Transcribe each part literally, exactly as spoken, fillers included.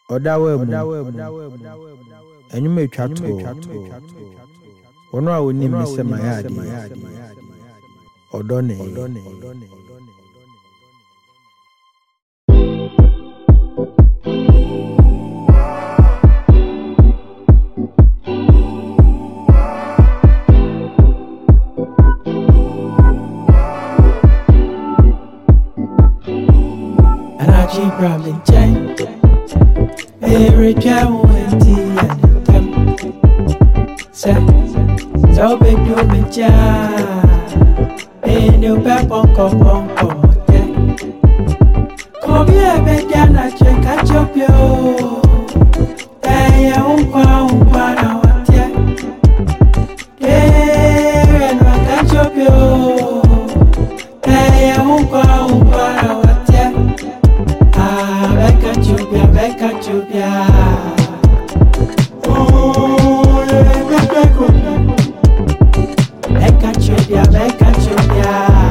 Odawe mu enyume twa to ono a woni me se mayadi odone Anaji problem change. Every time we see and them say, so be do me cha. Ain't no pepper come on come on. Come here, be jana check catch up yo. Hey, umpa umpa na watia. Hey, no catch up yo. Hey, umpa umpa na watia. Ah, beka chupia, beka chupia. Oh, beka chupia, beka chupia, beka chupia.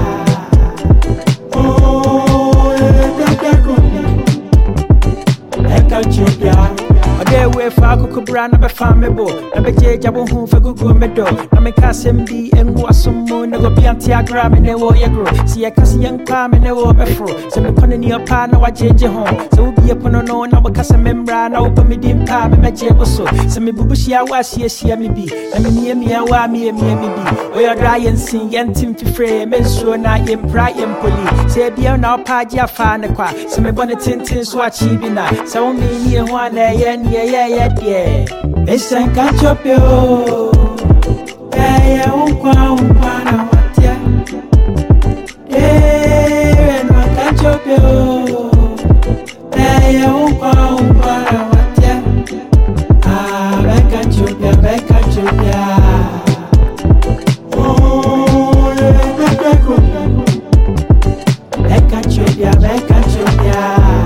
Oh, beka chupia, beka chupia. Ode we fa kukubra na be famebo na be jeja bo hu fa gugu medo na me kasem di engu asomo na go bianti agra me ne wo yegro si e kasi yanka me ne wo befro se me kone ni apa na wa jeje ho se wo bi epono no na wo kasa membra na wo pa me dim pa me meje bo so se me bubushia wa sia sia me bi na me nie me wa me me me bi o ya dry and sing yentim fi free me so na yem pra yem poli se bia na pa ji afa ne kwa se me bone tintin so achi bi na se wo me ni ho na ye yeah, yeah, yeah, yeah. Listen, catch up, yo. Yeah, yeah, umpa, umpa, na watia. Yeah, no, catch up, yo. Yeah, yeah, umpa, umpa, na watia. Ah, beka chupia, beka chupia. Oh, yeah, beka chupia. Beka chupia, beka chupia.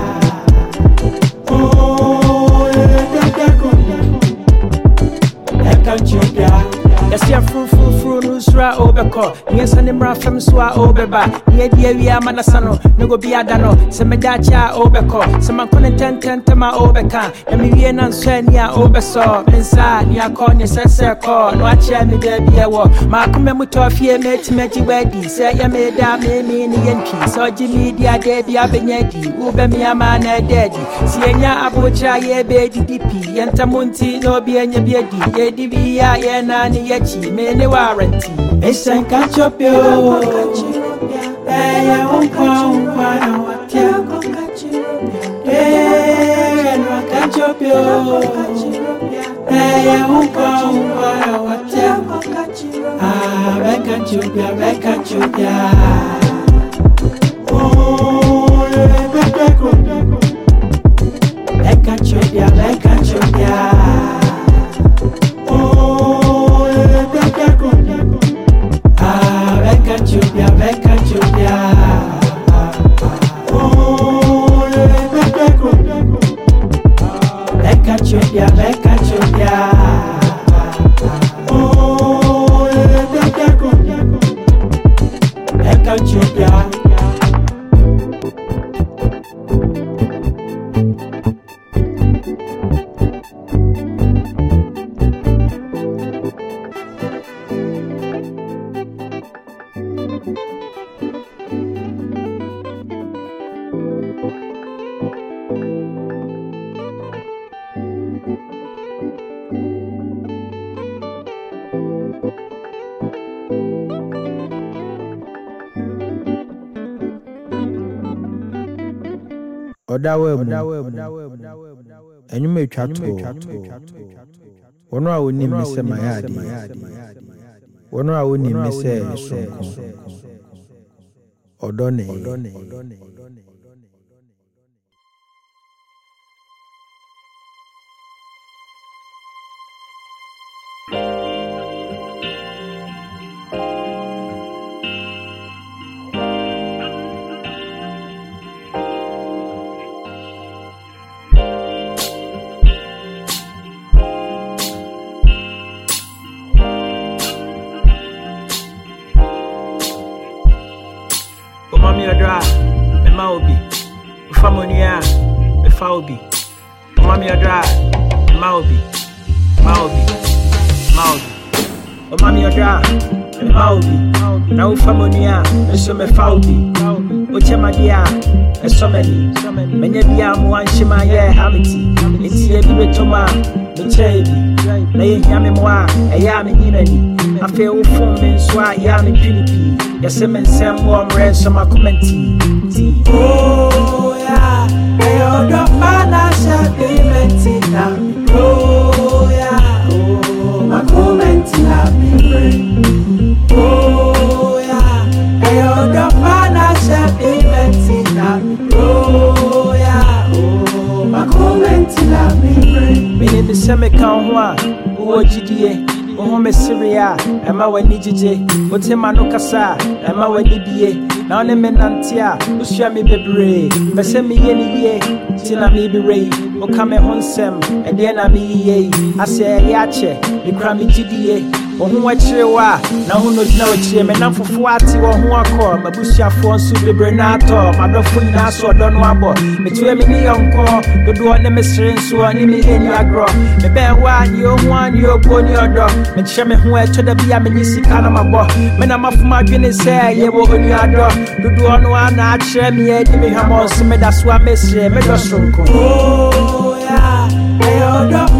Yes, you're fru fru fru nusra obeko. Yes, and him from swa obeba. Ye dear, we are manasano, no go be adano. Semedacha obeko. Some content tema obeka. And me and Answenia obeso. Mensa, near corn, yes, I call. No, I chair me there be a walk. Markum Mutofia made Meti Weddy. Say, I made a me in the Yankee. So Jimmy, dear, there be a benyedi. Ube me a man a daddy. Siena abucha ye baby D P. Yantamunti no be any beady. Ye D V I and Nani. Many warranty. Listen, catch up, yo. Hey, umpa, umpa, na watia. Hey, no, catch up, yo. Hey, umpa, umpa, na watia. Ah, beka chupia, beka chupia. Oh, yeah, beka chupia. Beka chupia, beka chupia. Chupia, beka chupia. Oh, yeah, beka chupia. Beka chupia, beka chupia. Oh, yeah, beka chupia. Beka chupia. Odawe mu enyume twa to ono a woni me se mayadi ono a woni me se sonko odone Mami odra, me ma obi. Ufa monia, me fa obi. Mommy Odra, Maubi, Maubi, Maubi. Oh, Mommy Odra, Maubi. Now, Famonia, and so me Faubi. Oh, Chamadia, and so many. Many of them want Shima, yeah, Hamity. It's here, be Toma, the Chabi. Lay Yamimoa, a Yami Yimeni. I feel from men, so I Yami Pilipi. Yes, I'm in some warm red, so my commenting. Oh, yeah, I owe the financial payment now. Oh, yeah, oh, my commenting have been great. Oh, yeah, I owe the financial payment now. Oh, yeah, oh, my commenting have been great. Meaning the semi count, who G D A. Oh, me Syria, and my way Nijay, what's him Manukasa, and my way D B A. Now, let me Nantia, who share me baby, but send me any year, till I may be ray, or come at home, Sam, and then I be I say, Yache, the crammy G D A. Oh, who watch you are now, who knows no chim, and I'm for forty or who I call my Busia phone, so the Bernato, my dog for Nassau, don't know about between me on call, the door, the mystery, so I need me any agro. The bear one, you one, you go your dog, and show me who I told the be a ministry kind of my boy. When I'm off my goodness, say, you will on your door, the door, no one, I share me, and me, I'm also made that's why I miss you, made us so cool. Oh, yeah, I